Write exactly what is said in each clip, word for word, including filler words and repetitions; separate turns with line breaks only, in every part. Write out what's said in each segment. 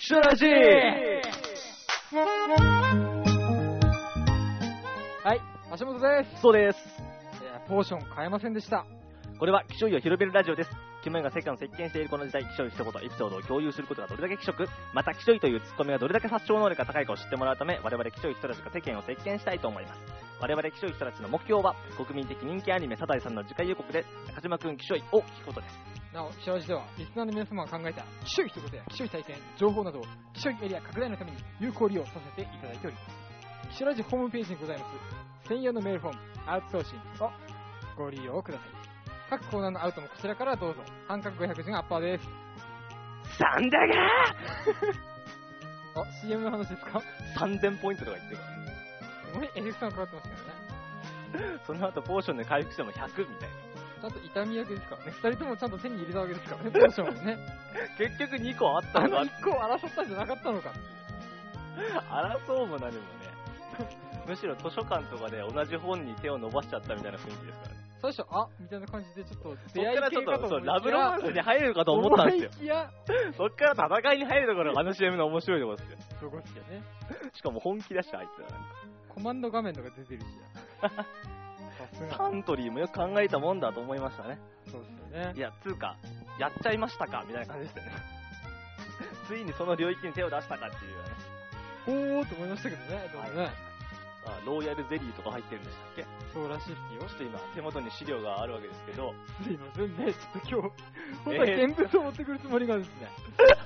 キショラジー。
はい、橋本です。
そうです。
えー、ポーション買えませんでした。
これは気象医を広めるラジオです。キモイが世間を席巻しているこの時代、気象医一言エピソードを共有することがどれだけ気色、また気象医というツッコミがどれだけ殺傷能力が高いかを知ってもらうため、我々気象医人たちが世間を席巻したいと思います。我々気象医人たちの目標は、国民的人気アニメサザエさんの次回予告で中島くん気象医を聞くことです。
なお、気象時ではリスナーの皆様が考えた気象医一言や気象医体験、情報などを気象医エリア拡大のために有効利用させていただいております。気象ラジホームページにございます専用のメールフォームアウトソーシングをご利用ください。各コーナーのアウトもこちらからどうぞ。半角ごひゃくじゅんアッパーです。
なんだが
ーあ、シーエム の話ですか？
さんぜんポイントとか言ってるからね。
すごいエフェクトがかかってますからね。
その後ポーションで回復してもひゃくみたいな。
ちゃんと痛み役ですからね。二人ともちゃんと手に入れたわけですからね、ポーションをね。
結局にこあったのか。
あのいっこを争ったんじゃなかったのか。
争うも何もね。むしろ図書館とかで同じ本に手を伸ばしちゃったみたいな雰囲気ですからね。
最初、あみたいな感じでちょっと出会い
そっからちょっ
系かと思いきや
とそうラブロマンスに入るかと思ったんですよ。
思いきや
そっから戦いに入るところがあの シーエム の面白いところですよ。
そこですよね。
しかも本気だし、あいつらなんか。
コマンド画面とか出てるしや。さすが。
サントリーもよく考えたもんだと思いましたね。
そうですよね。
いや、つうか、やっちゃいましたかみたいな感じでしたね。ついにその領域に手を出したかっていうね。
ほーと思いましたけどね、でもね。
あ、ローヤルゼリーとか入ってるんでしたっけ？
そうらしいですよ。
ちょっと今、手元に資料があるわけですけど。
すいませんね、ちょっと今日、本当に現物を持ってくるつもりがですね。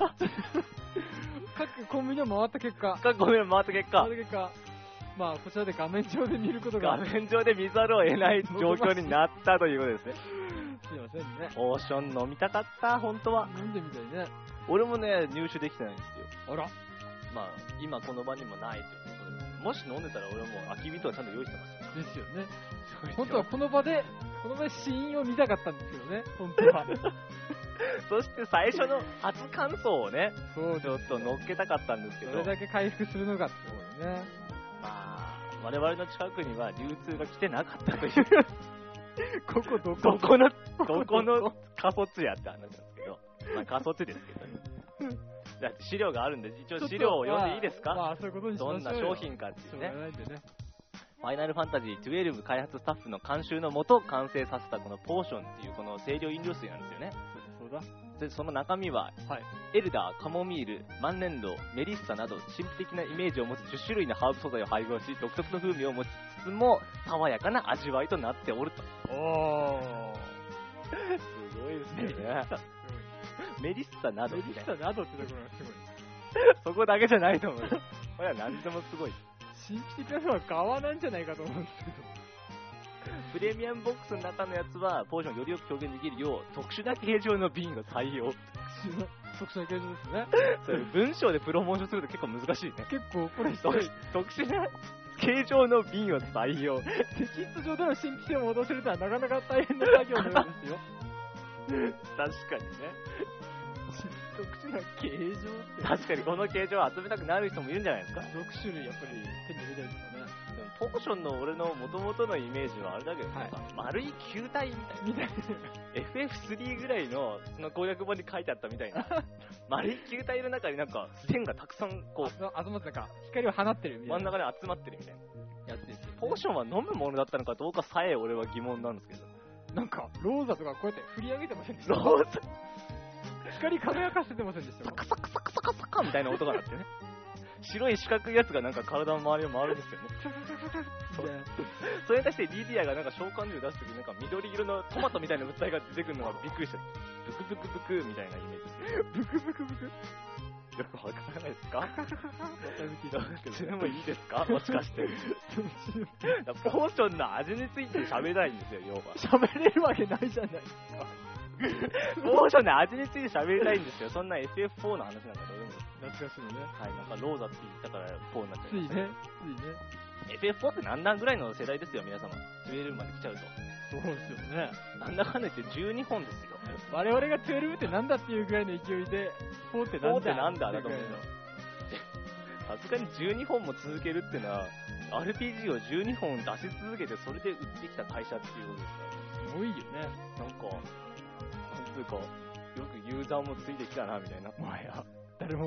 各コンビニを回った結果。
各コンビニを回った結果。
回った結果。まあ、こちらで画面上で見ることが。
画面上で見ざるを得ない状況になったということですね。
すいませんね。
オーション飲みたかった、本当は。
飲んでみたいね。
俺もね、入手できてないんですよ。
あら。
まあ、今この場にもないということです。もし飲んでたら俺はもう空き瓶とはちゃんと用意してます。
ですよね。本当はこの場で、この場でシーンを見たかったんですけどね、本当は。
そして最初の初感想をね、
そう
ちょっと乗っけたかったんですけど。
どれだけ回復するのかってことね。
まあ、我々の近くには流通が来てなかったという。
ここどこ
どこの、どこの過疎地やって話なんですけど。まあ過疎地ですけどね。だって資料があるんで、一応資料を読んでいいですか？
まあ、まあ、そういうことにしましょうよ。
どんな商品かっていうね。
ね
ファイナルファンタジーじゅうに開発スタッフの監修のもと完成させたこのポーションっていうこの清涼飲料水なんですよね。
そうだ。
で、その中身は、はい、エルダー、カモミール、万年炉、メリッサなど神秘的なイメージを持つじゅっしゅるいのハーブ素材を配合し、独特の風味を持ちつつも爽やかな味わいとなっておると。おー。すごいですね。メリッサなど。
メリッサなどってところがすごい。
そこだけじゃないと思う。これは何でもすごい。
神秘的なのは側なんじゃないかと思うんですけど。
プレミアムボックスの中のやつは、ポーションをよりよく表現できるよう、特殊な形状の瓶を採用。
特殊な、特殊な形状ですね。
それ文章でプロモーションすると結構難しいね。
結構これ
特殊な形状の瓶を採用。
テキスト上での神秘性を戻せるとはなかなか大変な作業のようですよ。
確かにね。
特殊な形状って。
確かにこの形状を集めたくなる人もいるんじゃないですか。
ろくしゅるいやっぱり手に入れたいですかね。
でもポーションの俺の元々のイメージはあれだけど、はい、なんか丸い球体みたいな。みたいな。エフエフスリー ぐらいのその攻略本に書いてあったみたいな。丸い球体の中になんか線がたくさんこう。
集まってなんか光を放ってるみたいな。
真ん中に集まってるみたいな。
やつですよ、ね。
ポーションは飲むものだったのかどうかさえ俺は疑問なんですけど。
なんか、ローザとかこうやって振り上げてませんでした？ローザ光輝かせてませんでした？
カサカサカサカサカみたいな音が鳴ってね。白い四角いやつがなんか体の周りを回るんですよね。それに対してリディアがなんか召喚獣出すときなんか緑色のトマトみたいな物体が出てくるのがびっくりして、ブクブクブクみたいなイメージです。ブクブクブクよくわからないですか？それもいいですか？もしかして。ポーションの味について喋れないんですよ、要は。
喋れるわけないじゃないですか。
ポーションの味について喋りたいんですよ。そんな エフエフフォー の話なんかどうでもいい。
懐かしいね。
はい、なんかローザって言ったからフォーになっちゃう。
ついね、ついね。
エフエフフォー って何段ぐらいの世代ですよ、皆様。じゅうにまで来ちゃうと。
そうですよね。
なんだかんだ言ってじゅうにほんですよ。
我々がじゅうにってなんだっていうぐらいの勢いで、フォーってなんだ
ってなんだだと思うよ。さすがにじゅうにほんも続けるってのは、アールピージー をじゅうにほん出し続けて、それで売ってきた会社っていうことですから。
すごいよね。
なんか、なんつうか、よくユーザーもついてきたな、みたいな。
もはや、誰も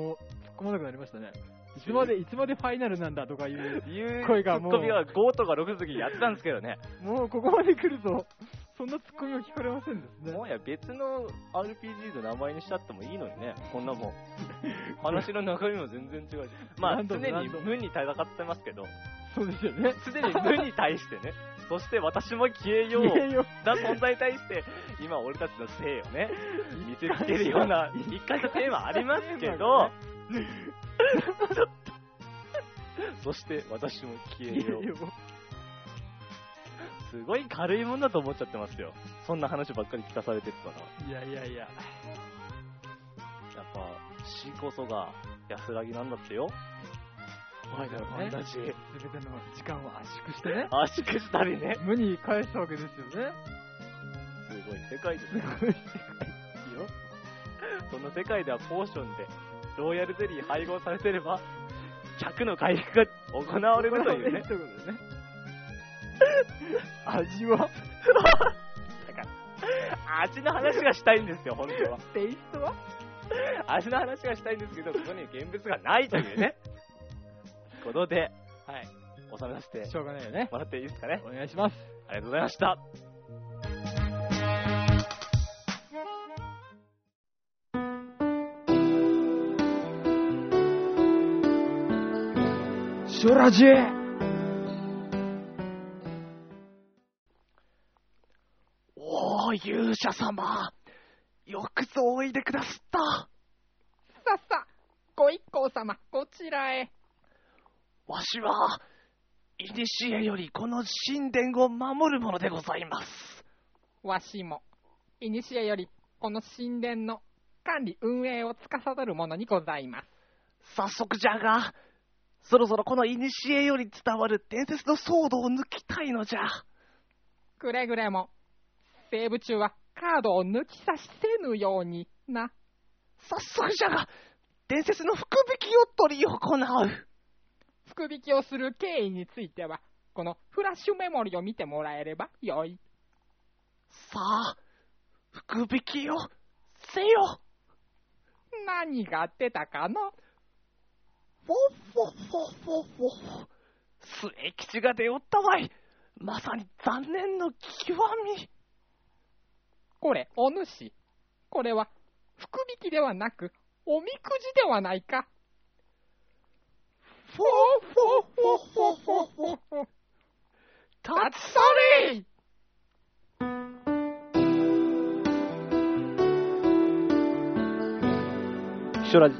突っ込まなくなりましたね。いつまで、いつまでファイナルなんだとかいう
いう
声がもう、
ツッコミはごとかろくの時にやってたんですけどね。
もうここまで来ると、そんなツッコミは聞かれませんですね。
もうや別の アールピージー の名前にしちゃってもいいのにね、こんなもん。話の中身も全然違うし。まあ、常に無に戦ってますけど、
そうですよね。
常に無に対してね、そして私も消えような存在に対して、今俺たちの性をね、見せつけるような一回のテーマありますけど、そして私も消えよう。すごい軽いもんだと思っちゃってますよ。そんな話ばっかり聞かされてるから。
いやいやいや。
やっぱ、死こそが安らぎなんだってよ。
はいだろうね。
同じ。
すべての時間を圧縮してね。
圧縮したりね。
無に返したわけですよね。
すごい世界ですね。
すごい世界ですよ。
その世界ではポーションでローヤルゼリー配合されてれば、ひゃくの回復が行われるというね。
ということでね。味はだか
ら、味の話がしたいんですよ、本当は。
テイストは
味の話がしたいんですけど、ここに現物がないというね。ことで、はい、収めさせて
しょうがないよね。
もらっていいですかね。
お願いします。
ありがとうございました。
ショラジェ
おー、勇者様、よくぞおいでくださった。
さっさ、ご一行様、こちらへ。
わしは、いにしえよりこの神殿を守るものでございます。
わしも、いにしえよりこの神殿の管理運営を司るものにございます。
早速じゃが、そろそろこのいにしえより伝わる伝説の騒動を抜きたいのじゃ。
くれぐれも、セーブ中はカードを抜き差しせぬようにな。
早速じゃが、伝説の福引きを取り行う。
福引きをする経緯については、このフラッシュメモリを見てもらえればよい。
さあ、福引きをせよ。
何が出たかの？
フォッフォッフォッフォッフォッ。末吉が出おったわい。まさに残念の極み。
これ、お主。これは、福引きではなく、おみくじではないか。
フォッフォッフォッフォッフォッフォッフォッ。
たつそれ！
ショラジ。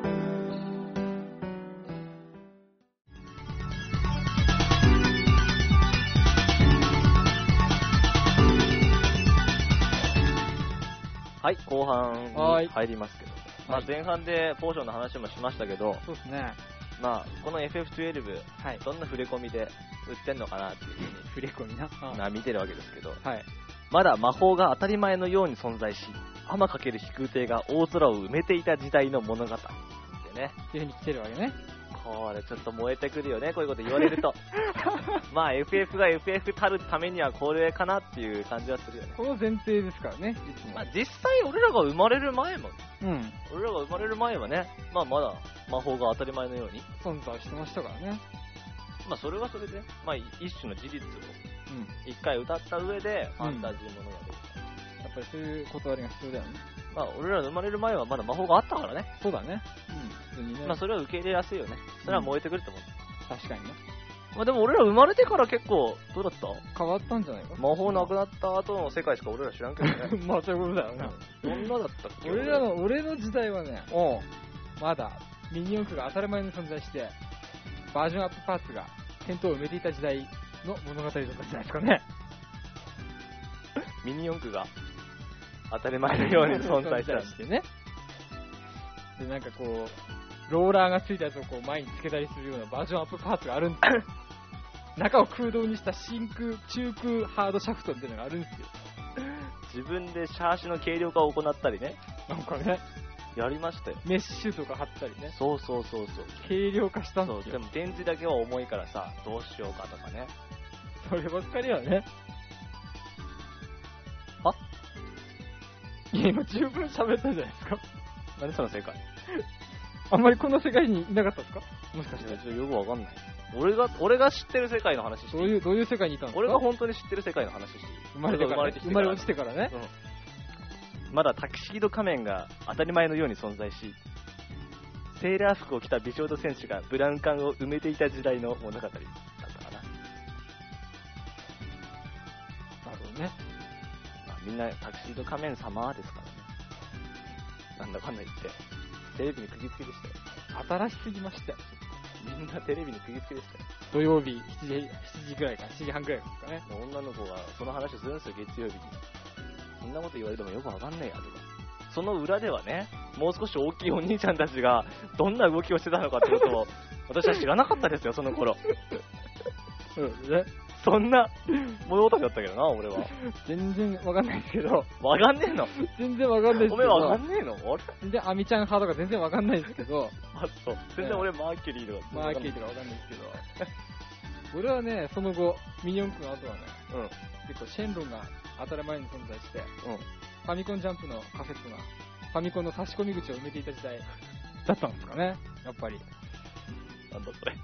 はい、後半に入りますけど、まあ、前半でポーションの話もしましたけど、
そうですね。
まあ、この エフエフじゅうに、
はい、
どんな触れ込みで売ってんのかなっていうふうに
触れ込みな、
まあ、見てるわけですけど、
はい、
まだ魔法が当たり前のように存在し、天かける飛空艇が大空を埋めていた時代の物語ってね。
っていうふうに来てるわけね。
これちょっと燃えてくるよね、こういうこと言われると。まあ エフエフ が エフエフ たるためにはこれかなっていう感じはするよね。
この前提ですからね、いつも。
まあ実際俺らが生まれる前も、
うん、
俺らが生まれる前はね、まあまだ魔法が当たり前のように
存在してましたからね。
まあそれはそれで、まあ一種の事実を一回歌った上でファンタジーものが出る、
うん、やっぱりそういう断りが必要だよね。
まあ俺らが生まれる前はまだ魔法があったからね。
そうだね。うん、普通にね。まあ
それは受け入れやすいよね。それは燃えてくると思う。
うん、確かにね。
まあでも俺ら生まれてから結構、どうだった？
変わったんじゃないか。
魔法なくなった後の世界しか俺ら知らんけどね。
まあそういうことだよね。
どんなだったっけ？
俺らの、俺の時代はね、おまだミニ四駆が当たり前に存在して、バージョンアップパーツが店頭を埋めていた時代の物語だったんじゃないですかね。
ミニ四駆が当たり前のように存在した
してね。で、なんかこう、ローラーがついたやつをこう前につけたりするようなバージョンアップパーツがあるんですよ。中を空洞にした真空、中空ハードシャフトっていうのがあるんですよ。
自分でシャーシの軽量化を行ったりね。
なんかね。
やりましたよ。
メッシュとか貼ったりね。
そうそうそうそう。
軽量化したんですよ。
でも電池だけは重いからさ、どうしようかとかね。
そればっかりはね。
はい
や、今十分喋ったじゃないですか。
何その正解？
あんまりこの世界にいなかったですか、もしかし
いや
て。
ちょっとよくわかんない。俺が、俺が知ってる世界の話していい？
どういう、どういう世界にいたんですか？
俺が本当に知ってる世界の話していい？
生まれてから、ね、生まれ落ちてからね。
うん。まだタキシード仮面が当たり前のように存在し、セーラー服を着た美少女戦士がブラウン管を埋めていた時代の物語だったかな。
なるほどね。
まあ、みんなタキシード仮面様ですからね。なんだかんだ言って。テレビに釘付けでしたよ。
新しすぎましたよ。
みんなテレビに釘付けでしたよ。
土曜日しちじ、しちじぐらいか、しちじはんぐらいですかね。
女の子がその話をするんですよ、月曜日に。そんなこと言われてもよくわかんねえやとか。その裏ではね、もう少し大きいお兄ちゃんたちがどんな動きをしてたのかってことを私は知らなかったですよ、その頃。
そうですね。
そんな物語だったけどな、俺は。
全然わかんないですけど。
わかんねえの？
全然わかんないですけど。
おめえわかんねえの？あれ？
全然アミちゃん派とか全然わかんないですけど。
あ、そう。全然俺マーキュリーとか。
マーキュリーとかわかんないですけど。俺はね、その後、ミニ四駆の後はね、
うん。
結構シェンロンが当たり前に存在して、
うん。
ファミコンジャンプのカセットが、ファミコンの差し込み口を埋めていた時代だったんですかね、やっぱり。
なんだそれ。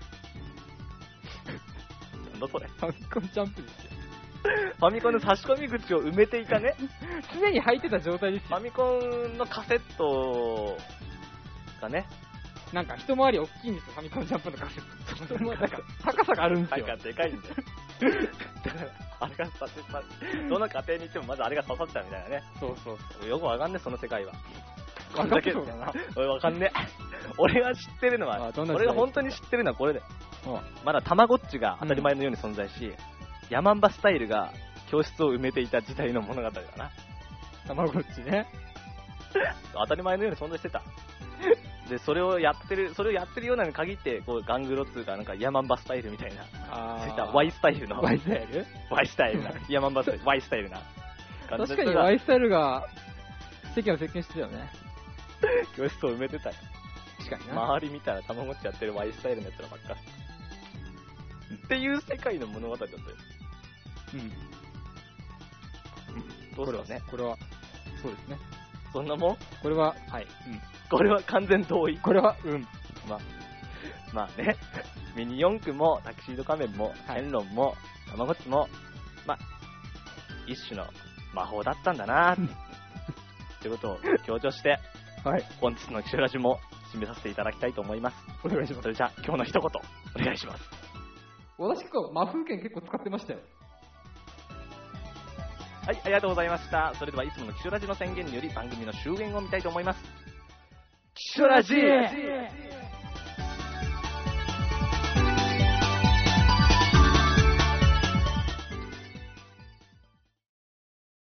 なんだそれ。
ファミコンジャンプですよ。
ファミコンの差し込み口を埋めていたね。
常に入ってた状態ですよ。
ファミコンのカセットがね。
なんか一回り大きいんですよ、ファミコンジャンプのカセット。なんか高さがあるんですよ。
なんかでかいんだよ。だから、あれがさせた、どの家庭に行ってもまずあれが刺さってたみたいなね。
そうそう
そう。よくわかんねえ、その世界は。
わかんそうだな。
俺わかんねえ。俺が知ってるのは、俺が本当に知ってるのはこれで。まだたまごっちが当たり前のように存在し、うん、ヤマンバスタイルが教室を埋めていた時代の物語だな。
たまごっちね。
当たり前のように存在してた。で、それをやってる、それをやってるようなのに限って、こう、ガングロっつうか、なんかヤマンバスタイルみたいな、そういった Y スタイルの。
Y スタイル
?Y スタイルな。ヤマンバスタイル、Y スタイルな。
確かに Y スタイルが世間を席巻してたよね。
教室を埋めてたよ。
確かにな。
周り見たらたまごっちやってる Y スタイルのやつらばっか。っていう世界の物語だったよ。
うん。
どうするね。
これは、そうですね。
そんなもん？
これは、
はい。うん。これは完全同意。
これは、うん。
まあ、まあね、ミニ四駆も、タキシード仮面も、シェンロンも、たまごっちも、まあ、一種の魔法だったんだなってことを強調して、
はい。
本日のキシュラジも締めさせていただきたいと思います。
お願いします。
それじゃあ、今日の一言、お願いします。
私結構、魔風剣結構使ってましたよ。
はい、ありがとうございました。それでは、いつものキシュラジの宣言により番組の終焉を見たいと思います。キシュラジ